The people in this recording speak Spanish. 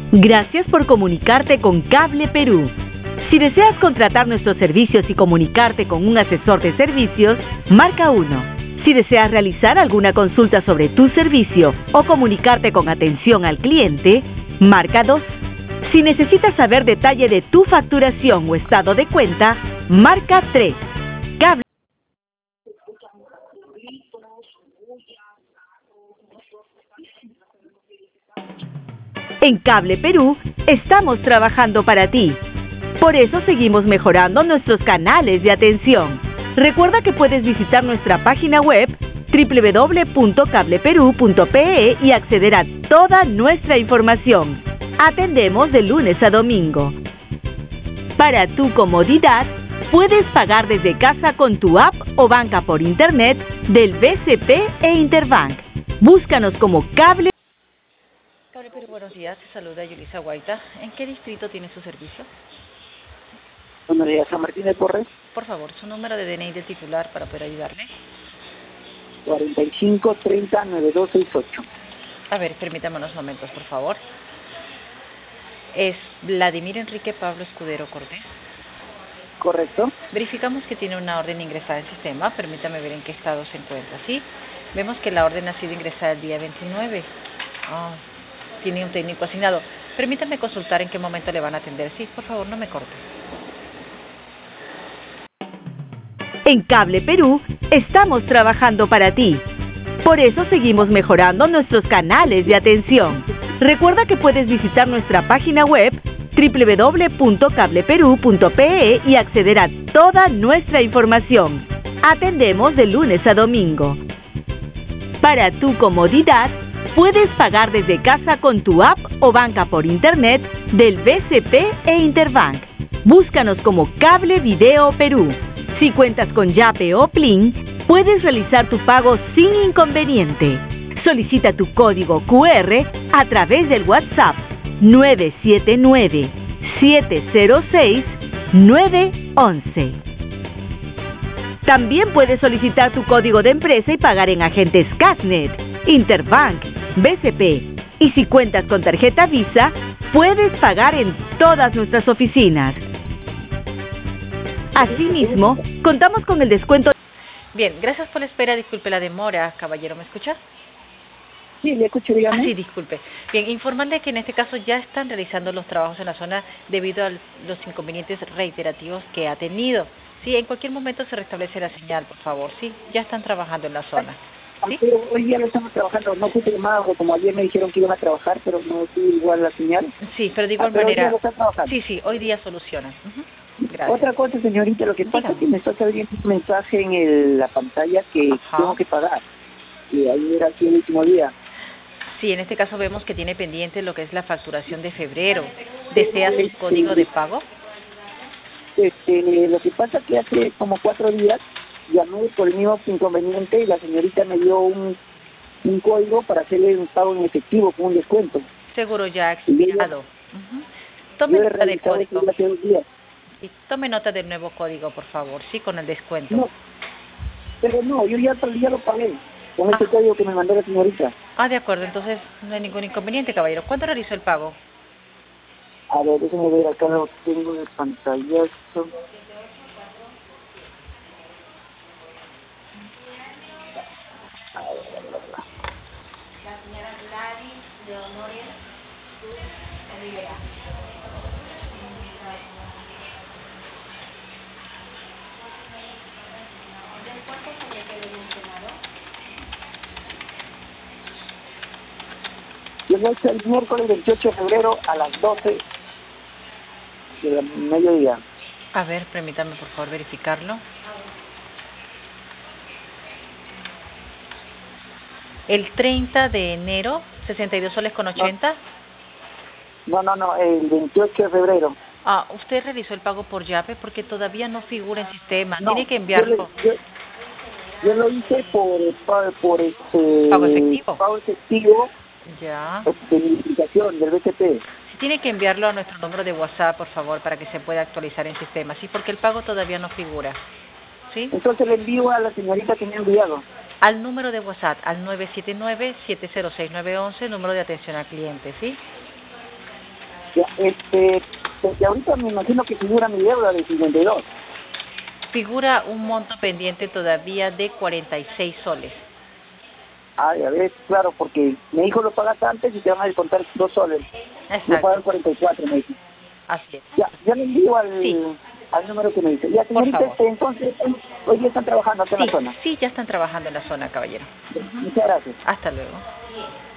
Gracias por comunicarte con Cable Perú. Si deseas contratar nuestros servicios y comunicarte con un asesor de servicios, marca 1. Si deseas realizar alguna consulta sobre tu servicio o comunicarte con atención al cliente, marca 2. Si necesitas saber detalle de tu facturación o estado de cuenta, marca 3. Cable. En Cable Perú estamos trabajando para ti. Por eso seguimos mejorando nuestros canales de atención. Recuerda que puedes visitar nuestra página web www.cableperu.pe y acceder a toda nuestra información. Atendemos de lunes a domingo. Para tu comodidad, puedes pagar desde casa con tu app o banca por internet del BCP e Interbank. Búscanos como Cable. Cable Perú, buenos días. Te saluda Yulisa Guaita. ¿En qué distrito tiene su servicio? Buenos días, San Martín de Porres. Por favor, su número de DNI de titular para poder ayudarle. 4530-9268. A ver, permítame unos momentos, por favor. Es Vladimir Enrique Pablo Escudero Cortés. ¿Correcto? Verificamos que tiene una orden ingresada en sistema. Permítame ver en qué estado se encuentra. ¿Sí? Vemos que la orden ha sido ingresada el día 29. Tiene un técnico asignado. Permítame consultar en qué momento le van a atender. Sí, por favor, no me corte. En Cable Perú estamos trabajando para ti. Por eso seguimos mejorando nuestros canales de atención. Recuerda que puedes visitar nuestra página web www.cableperu.pe y acceder a toda nuestra información. Atendemos de lunes a domingo. Para tu comodidad, puedes pagar desde casa con tu app o banca por internet del BCP e Interbank. Búscanos como Cable Video Perú. Si cuentas con Yape o Plin, puedes realizar tu pago sin inconveniente. Solicita tu código QR a través del WhatsApp 979-706-911. También puedes solicitar tu código de empresa y pagar en agentes Casnet, Interbank, BCP. Y si cuentas con tarjeta Visa, puedes pagar en todas nuestras oficinas. Asimismo, contamos con el descuento. Bien, gracias por la espera. Disculpe la demora, caballero. ¿Me escucha? Sí, le escucho, dígame. Sí, disculpe. Bien, informarle que en este caso ya están realizando los trabajos en la zona debido a los inconvenientes reiterativos que ha tenido. Sí, en cualquier momento se restablece la señal, por favor. Sí, ya están trabajando en la zona. ¿Sí? Pero hoy día lo estamos trabajando. No fue llamado, como ayer me dijeron que iban a trabajar, pero no tuve igual la señal. Sí, pero de igual pero manera. Hoy día lo están trabajando. Sí, hoy día solucionan. Gracias. Otra cosa, señorita, lo que pasa es que me está saliendo un mensaje en la pantalla que tengo que pagar. Y ahí era aquí el último día. Sí, en este caso vemos que tiene pendiente lo que es la facturación de febrero. ¿Desea su código de pago? Lo que pasa es que hace como 4 días llamé por el mismo inconveniente y la señorita me dio un código para hacerle un pago en efectivo con un descuento. Seguro ya expirado. Tome nota del código. Sí, tome nota del nuevo código, por favor, sí, con el descuento. No, pero no, yo ya lo pagué con ese código que me mandó la señorita. De acuerdo, entonces no hay ningún inconveniente, caballero. ¿Cuándo realizó el pago? A ver, déjame ver, acá lo tengo de pantallazo. La señora Gladys de Honores Rivera. ¿Cuánto sería que le mencionaron? Yo lo hice el miércoles 28 de febrero a las 12 de mediodía. A ver, permítame por favor verificarlo. El 30 de enero, 62 soles con 80. No, el 28 de febrero. ¿Usted realizó el pago por Yape? Porque todavía no figura en sistema. Tiene que enviarlo. Yo lo hice por pago efectivo. Pago efectivo. Ya. De verificación del BCP. Sí, tiene que enviarlo a nuestro número de WhatsApp, por favor, para que se pueda actualizar en sistema. Sí, porque el pago todavía no figura. ¿Sí? Entonces le envío a la señorita que me ha enviado. Al número de WhatsApp, al 979-706-911, número de atención al cliente, ¿sí? Ya, porque ahorita me imagino que figura mi deuda de 52. Figura un monto pendiente todavía de 46 soles. Ay, a ver, claro, porque me dijo lo pagas antes y te van a descontar 2 soles. Lo pagan Exacto, 44, me dijo. así es. Ya le envío al, Sí, al número que me dice. Ya, por señorita, favor. entonces, hoy ya están trabajando acá en Sí, la zona. sí, ya están trabajando en la zona, caballero. Muchas gracias. Hasta luego.